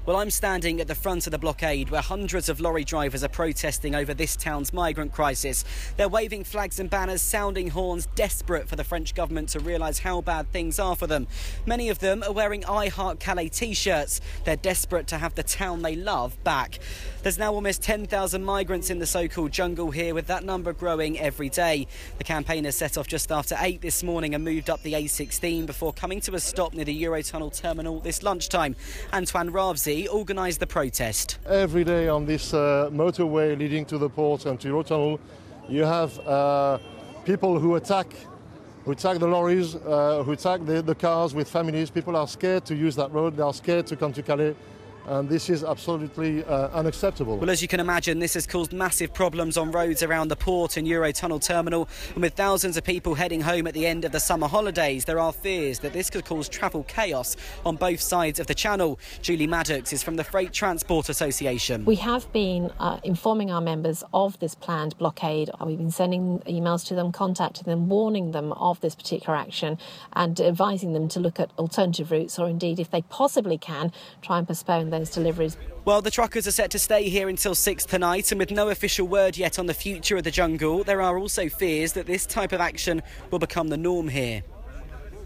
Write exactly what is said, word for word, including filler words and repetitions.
Well, I'm standing at the front of the blockade where hundreds of lorry drivers are protesting over this town's migrant crisis. They're waving flags and banners, sounding horns, desperate for the French government to realise how bad things are for them. Many of them are wearing I Heart Calais t-shirts. They're desperate to have the town they love back. There's now almost ten thousand migrants in the so-called jungle here, with that number growing every day. The campaigners set off just after eight this morning and moved up the A sixteen before coming to a stop near the Eurotunnel terminal this lunchtime. Antoine Ravzi organised the protest. Every day on this uh, motorway leading to the port and to Eurotunnel, you have uh, people who attack who attack the lorries, uh, who attack the, the cars with families. People are scared to use that road, they are scared to come to Calais. And this is absolutely uh, unacceptable. Well, as you can imagine, this has caused massive problems on roads around the port and Eurotunnel terminal. And with thousands of people heading home at the end of the summer holidays, there are fears that this could cause travel chaos on both sides of the channel. Julie Maddox is from the Freight Transport Association. We have been uh, informing our members of this planned blockade. We've been sending emails to them, contacting them, warning them of this particular action and advising them to look at alternative routes, or indeed, if they possibly can, try and postpone those deliveries. Well, the truckers are set to stay here until six tonight, and with no official word yet on the future of the jungle, there are also fears that this type of action will become the norm here.